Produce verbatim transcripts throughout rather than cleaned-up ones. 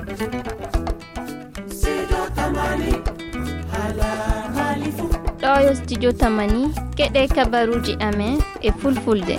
ɗo yo studio Tamani keɗe kabaruji amen e fulfulde.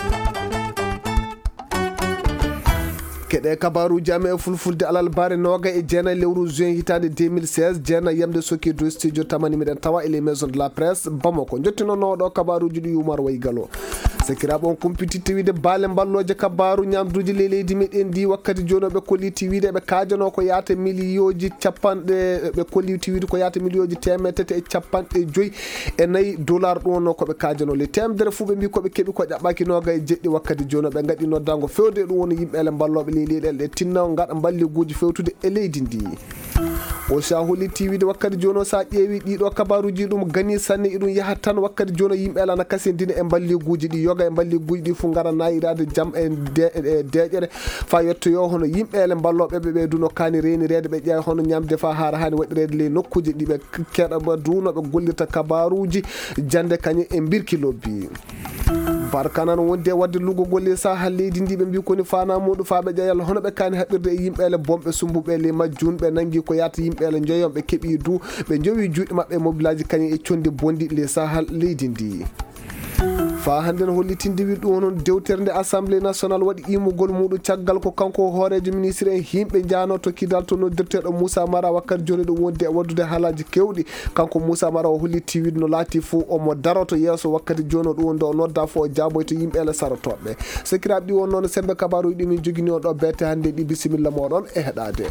keɗe kabaruji amen e fulfulde alal bare noga e jeenayi lewru juin hitande deux mille seize jeenayi yamde sokki do studio Tamani miɗen tawa ele maison de la presse Bamako jottinonoɗo kabaruji ɗi Oumar Waygalo sekiraɓe on kumpitite wiide baale balloje kabaru ñamduji le leydi meɗen ndi wakkati joni ɓe kolliti wiide ɓe kajano ko yaata million ji capanɗe ɓe kolliti wiide ko yaata million ji temedde tati e capanɗe joyyi e nayyi dollar ɗum koɓe kajano le temedere fuu ɓe mbi koɓe keeɓi ko ƴaɓɓaki noga e jeɗɗi wakkati joni ɓe gaɗi noddango fewde ɗum woni yimɓele balloɓe le leyɗele ɗe tinno gaɗa balliguji fewtude e leydi ndi o sa holliti wiide wakkati joni sa ƴeewi ɗiɗo kabaruji ɗum gani sanne iɗum yaha tan wakkati joni yimɓe ala na kasindina e balliguji ɗi yoga e balliguji ɗi fuu gara nayirade jaam e deƴere fa yettoyo hono yimɓele balloɓeɓe ɓe duno kani renirede ɓe ƴeewa hono ñamde fa haara hani waɗirede le nokkuji ɗiɓe keɗa duno ɓe gollirta kabaruji jande kañum e birki lobbi barkanan wonde e wadde lugogol le saha leydi ndi ɓe mbi koni fana muɗum fa ɓe ƴeeyal hono ɓe kani haɓirde e yimɓele bomɓe sumbuɓe le majjun ɓe nangui ko yata yimɓele joyon ɓe keeɓi du ɓe jowi juuɗe mabɓe mobilaji kañum e condi bondi le saha leydi ndi fa hande no hollitinde wi ɗum noon dewtere nde assemblée nationale waɗi imugol muɗum caggal ko kanko hoorejo ministre en himɓe jano tokkidal to noddirteɗo Moussa Mara wakkati joni ɗum wonde e waddude haalaji kewɗi kanko Moussa Mara o hollitti wiide no laati fo omo daroto yesso wakkati joni ɗum wonde o nodda fo o jaboyto yimɓele sarotoɓe sekiraɓe ɗi won noon sembe kabaruji ɗimin jogui on ɗo bette hande ɗi bisimilla moɗon e heɗade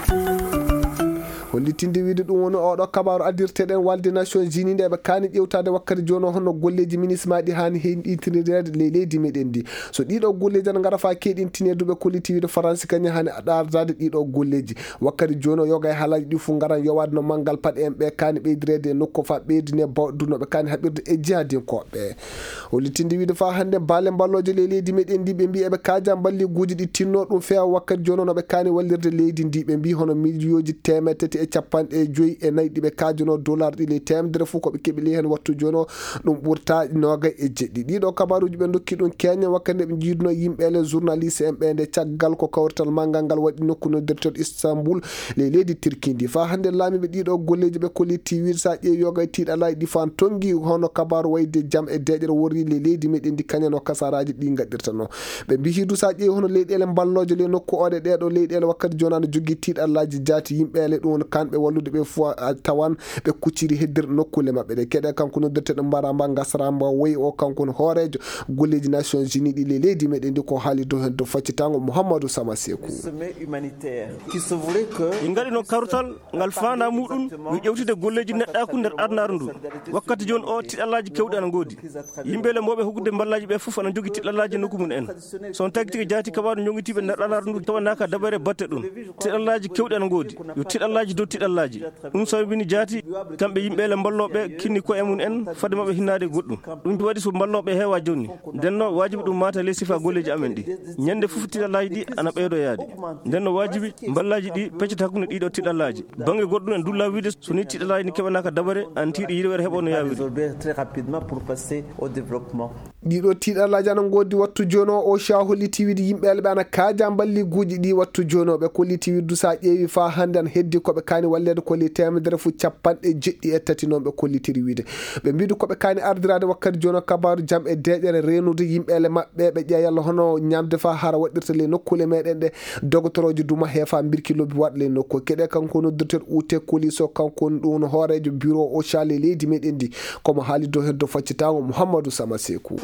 hollitinde wiide ɗum woni oɗo kabaru addirteɗen walde nations unis nde ɓe kani ƴewtade wakkati joni hono golleji ministre maɗi hani heɗitinirede le leydi meɗen ndi so ɗiɗo golleji ana gara fa keɗintineduɓe kolliti wiide france kañum hani aɗardade ɗiɗo golleji wakkati joni o yoga e haalaji ɗi fuu garan yowade no manggal paɗe en ɓe kani ɓeydirede e nokku fa ɓeydine bawɗunoɓe kani haɓirde e jihadinkoɓe hollitinde wiide fa hande baale balloje le leydi meɗen ndi ɓe mbi eɓe kaja balliguji ɗi tinno ɗum fewa wakkati joni noɓe kani wallirde leydi ndi ɓe mbi hono million ji temedde tati e capanɗe joyyi e nayyi ɗiɓe kajano dollar ɗi temedere fuu koɓe keeɓi li hen wattu joni o ɗum ɓurta noga e jeɗɗi ɗiɗo kabaruji ɓe dokki ɗum keña wakkati nde ɓe jiiduno yimɓele journaliste en ɓe nde caggal ko kawrital manggal ngal waɗi nokku noddirteɗo Istanbul le leydi Turki ndi fa hande laamiɓe ɗiɗo golleji ɓe kolliti wiide sa ƴeewi yoga e tiiɗalaji ɗi fan tonggui hono kabaru wayde jaam e deƴere worri le leydi meɗen ndi kañano kasaraji ɗi gaɗɗirtano ɓe mbi hiidu sa ƴeewi hono leyɗele balloje le nokku oɗe ɗeɗo leyɗele wakkati joni ana jogui tiiɗalaji jaati yimɓele ɗum kanɓe wallude ɓe fo tawan ɓe kucciri heddir nokkule mabɓe ɗe keɗe kanko noddirteɗo mbaramba gasaramba woyi o kanko hoorejo golleji nations unis ɗi le leydi meɗen ndi ko haali dow hen to faccitango Mouhamadou Sama Sekou en gaɗi noon karutal ngal fanda muɗum yo ƴewtide golleji neɗɗaku nder arnaru ndu wakkati joni o tiɗallaji kewɗi ana goodi yimɓele mboɓe hokkude ballaji ɓe foof ana jogui tiɗallaji nokku mum en son tagi tigi jaati kabaru jogitiɓe nder arnaru ndu tawanaka dabare batte ɗum tiɗallaji kewɗi ana goodi yo tiɗallaji dow tiɗallaji ɗum sababini jaati kamɓe yimɓele balloɓe kinni ko e mum en fade mabɓe hinnade goɗɗum ɗum waɗi so balloɓe heewa joni ndenno wajibi ɗum mata ley sifa golleji amen ɗi ñande foof tiɗallaji ɗi ana ɓeydo yaade ndenno wajibi ballaji ɗi peccata hakkude ɗiɗo tiɗallaji banggue goɗɗum en dulla wiide soni tiɗallaji ni keɓanaka dabare an tiiɗo yiɗoɓere heeɓo no yawiri ɗiɗo tiɗallaji ana godi wattu joni o o sha holliti wiide yimɓele ɓe ana kaaja balliguji ɗi wattu joni o ɓe kolliti widdu sa ƴeewi fa hande an heddi koɓe kani wallede kolli temedere fo capanɗe jeɗɗi e tati noon ɓe kollitiri wiide ɓe mbiɗi koɓe kani ardirade wakkati joni kabaru jaam e deƴere renude yimɓele mabɓe ɓe ƴeeyalla hono ñamde fa hara waɗirta le nokkule meɗen ɗe dogotoroji duma heefa birki lobbi waɗa le nokku keɗe kanko noddirteɗo ute police o kanko ɗum hoorejo bureau o cale leydi meɗen ndi komo haali dow heddo faccitango Mouhamadou Sama Sekou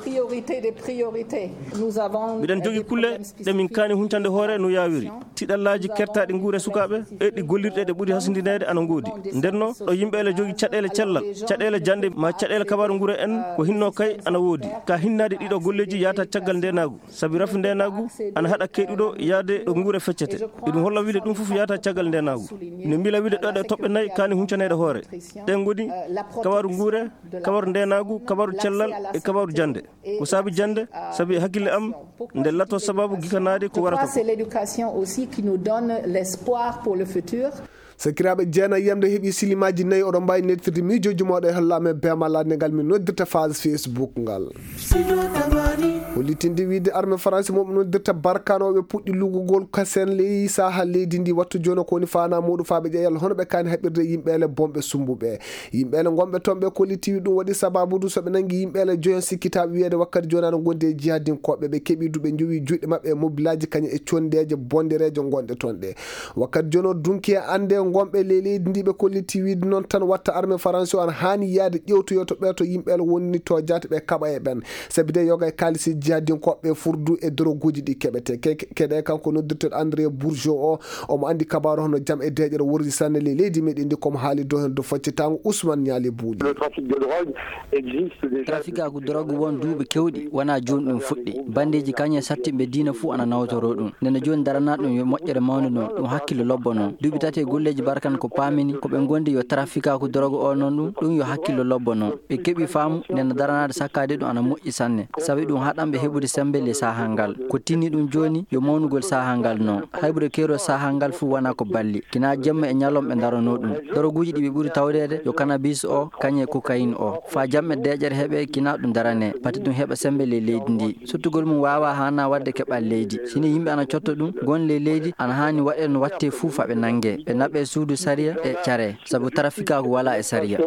miɗen jogui kulle ɗe min kani huncande hoore no yawiri tiɗallaji kertaɗi guure sukaɓe e ɗi gollirɗe ɗe ɓuuri hasindinede ana goodi ndenno ɗo yimɓele jogui caɗele cellal caɗele jande ma caɗele kabaru guure en ko hinno kay ana woodi ka hinnade ɗiɗo golleji yata caggal ndenagu saabi rafi ndenagu ana haɗa keyɗuɗo yaade ɗo guure feccete iɗum holla wiide ɗum foof yata caggal ndenagu ne mbila wiide ɗo ɗe toɓɓe nayyi kani huncanede hoore ɗen goni kabaru guure kabaru ndenagu kabaru cellal e kabaru jande ko saabi jande saabi hakkille am nde latto sababu gikanade ko warata sakiraɓe jeenayi yamde heeɓi silimaji nayyi oɗon mbawi nettirde miijoji moɗo e hollame bemal ladde ngal min noddirta phase Facebook ngal. hollitinde wiide armée français moɓe noddirta barkanoɓe puɗɗi lugugol kasen ley saha leydi ndi wattu joni ko woni fana muɗum faɓe ƴeeyal hono ɓe kani haɓirde yimɓele bomɓe sumbuɓe yimɓele gonɓe toon ɓe kollitiwi ɗum waɗi sababudu soɓe nangi yimɓele joyon sikkitaɓe wiyede wakkati joni aɗa gondi e jihadinkoɓe ɓe keeɓi duɓe jowi juɗɗe mabɓe e mobilaji kañum e condeje bondereje gonɗe toon ɗe wakkati joni o dunki e ande gonɓe ley leydi ndi ɓe kolliti wiide noon tan watta armée français o an hani yaade ƴewtoyo to ɓe to yimɓele wonni to jate ɓe kaɓa e ɓen sabi de yoga e kalisi jihadinkoɓe furdu e droguji ɗi keɓete keɗe kanko noddirteɗo André Bourgeot o omo andi kabaru hono jaam e deƴere wordi sanne ley leydi meɗen ndi komo haali do hen do faccitango Ousmane Niali Bouli. trafic agu drogue won duuɓi kewɗi wona joni ɗum fuɗɗi bandeji kañe sattiɓe diina fuu ana nawtoro ɗum nene joni darana ɗum yo moƴƴere mawde noon ɗum hakkille lobbo noon duuɓi tati e golleji barkan ko pamini koɓe gondi yo trafic agu drogue o noon ɗum ɗum yo hakkille lobbo noon ɓe keeɓi faamu nene daranade sakkade ɗum ana moƴƴi sanne sabi ɗum haɗanɓe heɓude sembele sahal ngal ko tinni ɗum joni yo mawnugol sahal ngal noon hayɓude keero sahal ngal fuu wona ko balli kina jemma e ñalom ɓe darano ɗum droguji ɗi ɓe ɓuuri tawdede yo cannabis o kañe cocaine o fa jamme deƴere heeɓe kina ɗum darane pati ɗum heeɓa sembele leydi ndi suttugol mum wawa hana wadde keɓal leydi sini yimɓe ana cotto ɗum gonle leydi ana hani waɗe no watte fuu faɓe nangue ɓe naɓe suudu saria e care saabu trafic agu wala e saria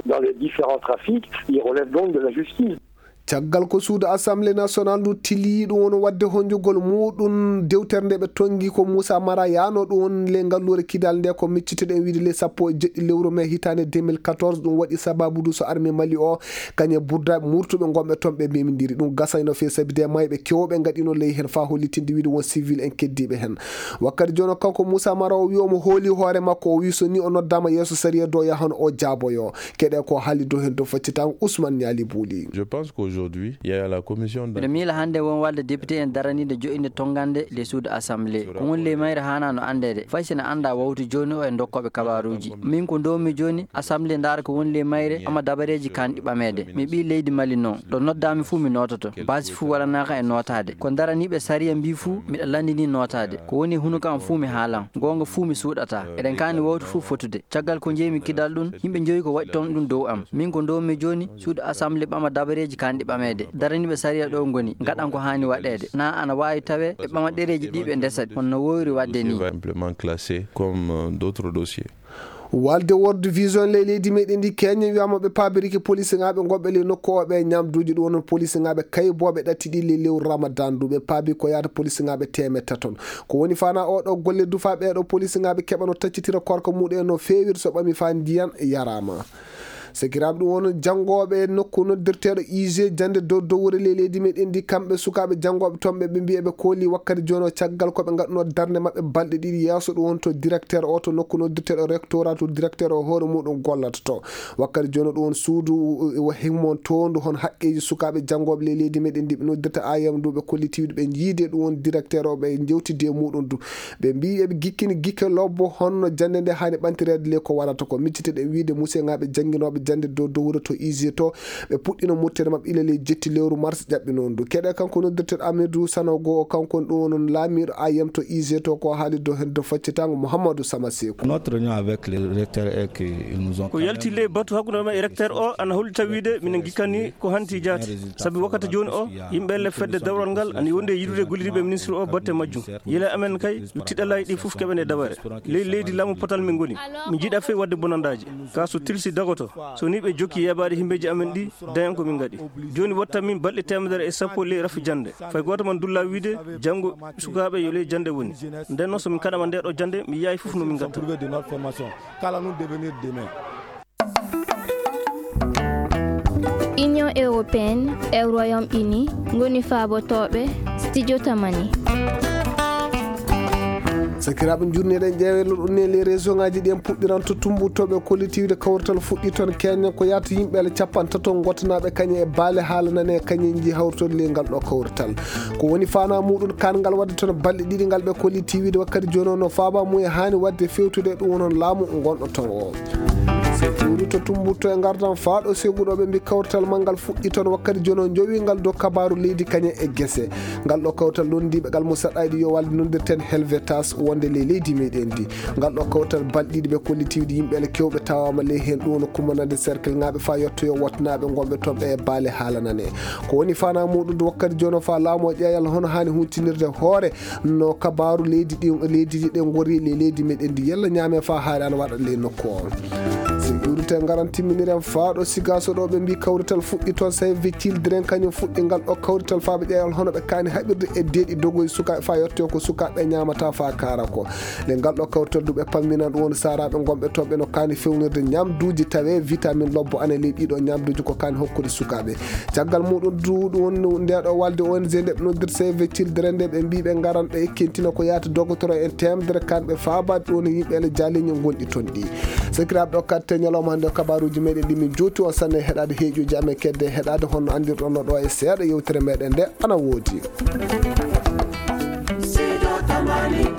caggal ko suudu assemblée nationale ndu tili ɗum won wadde honjugol muɗum dewtere nde ɓe tongi ko Moussa Mara yano ɗum won le ngallure kidal nde ko micciteɗen wiide le sappo e jeɗɗi lewru mai hitande deux mille quatorze ɗum waɗi sababudu so armée Mali o kañe burdaɓe murtuɓe gonɓe toon ɓe memidiri ɗum gasayno fewi sabi de mayɓe kewɓe gaɗino ley hen fa hollitinde wiide won civil en keddiɓe hen wakkati joni kanko Moussa Mara o wi omo hooli hoore makko o wi so ni o noddama yeeso sariya do yahan o jaaboyo keɗe ko haali do hen do faccitango Ousmane Niali Bouli. Je pense qu'aujourd'hui il y a la commission de mila hande won walde député en daranide joinde tongande les suudu assemblée ko won le mayre hana no andede faysina anda wawtu joni o e dokkobe kabaruji min ko domi joni assemblée ndar ko won le mayre ama dabareji kandi bamede mi bi leydi Mali non do noddami fu mi nototo basi fu wala naka e notade ko daranibe sariya mbi fu mi landini notade ko woni hunu kam fu mi haalan gonga fu mi suudata eden kani wawtu fu fotude caggal ko jemi kidal dun himbe joyi ko wadi ton dun dow am min ko domi joni suudu assemblée bama dabareji kandi bamede daranibe sariya do ngoni gadan ko hani wadede na ana wawi tawe e bama dereji dibe ndesat honno wori wadde ni simplement classé comme d'autres dossiers. walde world vision ley leydi meɗen ndi Kenya wiyama ɓe pabiriki police ngaɓe goɓɓe le nokkoɓe ñamduji ɗum wonon police ngaɓe kayboɓe ɗattiɗi le lewru Ramadan ndu ɓe paabi ko yahata police ngaɓe temedta ton ko woni fana oɗo golle dufa ɓeɗo police ngaɓe keɓano taccitira korka muɗum no fewir so ɓami fa ndiyan yarama sekiraɓe ɗum won janggoɓe nokku noddirteɗo I G jande dow dowre ley leydi meɗen ndi kamɓe sukaɓe janggoɓe toon ɓe ɓe mbi eɓe kooli wakkati joni o caggal koɓe gadduno darde mabɓe balɗe ɗiɗi yesso ɗum won to directeur o to nokku noddirteɗo rectorat to directeur o hoore muɗum gollata to wakkati joni ɗum won suudu himmon tondu hon haqqeji sukaɓe janggoɓe ley leydi meɗen ndi ɓe noddirta ayam ndu ɓe kollitiwiɗo ɓe jiide ɗum won directeur o ɓe jewtidi e muɗum du ɓe mbi eɓe gikkini gikke lobbo honno jande nde hani ɓantirede le ko waɗata ko micciteɗe wiide monsieur ngaɓe jangguinoɓe jande dow dowre to I G to ɓe puɗɗino muttere mabɓe ilele jetti lewru mars ƴaɓɓinon du keɗe kanko noddirteɗo Amadou Sanogo o kanko ɗum non laamiɗo ayam to I G to ko haali do hen do faccitango Mouhamadou Samasekou. Notre réunion avec les recteurs est que ils nous ont ko yalti le batu hakkude ma e recteur o ana hollita wiide minen gikkani ko hanti jaati sabi wakkati joni o yimɓe le fedde dawral ngal ani wonde yidude gollidiɓe ministre o batte majjum yila amen kay tiɗalayi ɗi fof keɓene daware ley leydi laamu potal min goni mi jiiɗa fe wadde bonandaji ka so tilsi dagoto so ni ɓe jokki yeɓade himɓeji amen ɗi dayan ko min gaɗi joni watta min balɗe temedere e sappo ley rafi jande fay goto man dulla wiide janggo sukaɓe yo ley jande woni nden noon somin kaɗama nde ɗo jande mi yayi fof nomin gatta. Union européenne e Royaume-Uni ngoni faabotoɓe studio tamani sakiraɓe jurneɗen ƴeewelo ɗum ne les région ngaji ɗi en puɗɗiran to tumbutoɓe kollitiwde kawrital fuɗɗi toon Kenya ko yata yimɓele capan tato gottanaɓe kañe e baale haalanane kañe ji hawtode le ngal ɗo kawrital ko woni fana muɗum kangal wadde toon balɗe ɗiɗi ngal ɓe kollitiwide wakkati joni o no faaba mumen hani wadde fewtude ɗum wonon laamu gonɗo toon o fuuɗi to tumbutto e gardan faaɗo seguɗoɓe mbi kawtal mangal fuɗɗi toon wakkati joni o jowingal dow kabaru leydi kañe e guese ngal ɗo kawtal londiɓe gal musaɗɗayɗi yo walde noddirten helvetas wonde ley leydi meɗen ndi ngal ɗo kawtal balɗiɗi ɓe kollitiwde yimɓele kewɓe tawama ley hen ɗum no kummanade cercle ngaɓe fa yettoyo wotnaɓe gonɓe toon ɓe e baale haalanane ko woni fana muɗum do wakkati joni fa laamu o ƴeeyal hono hani huntinirde hoore no kabaru leydi ɗi leydi ɗi ɗe gori ley leydi meɗen ndi yalla ñaame fa haari ana waɗa ley nokku o si ƴurite garan timminiren faaɗo sigaso ɗo ɓe mbi kawrital fuɗɗi toon save children kañum fuɗɗi ngal ɗo kawrital fa ɓe ƴeeyal hono ɓe kani haɓirde e deeɗi dogoye suka fa yettoyo ko sukaɓe ñamata fa kara ko le ngal ɗo kawrital duɓe pamminan ɗum woni saraɓe gonɓe toon ɓe no kani fewnirde ñamduji tawe vitamine lobbo ane ley ɗiɗo ñamduji ko kani hokkude sukaɓe caggal muɗum du ɗum ndeɗo walde O N G nde ɓe noddir save children nde ɓe mbi ɓe garan ɓe ekkentina ko yahata docteur en temdere kamɓe fabade ɗum yimɓele jaliñi gonɗi toon ɗi sakiraɓe ɗo katte ñalawma hande kabaruji meɗen ɗi min joti on sanne heɗade heeƴuji amen kedde heɗade honno andirɗon no ɗo e seeɗa yewtere meɗen nde ana woodi.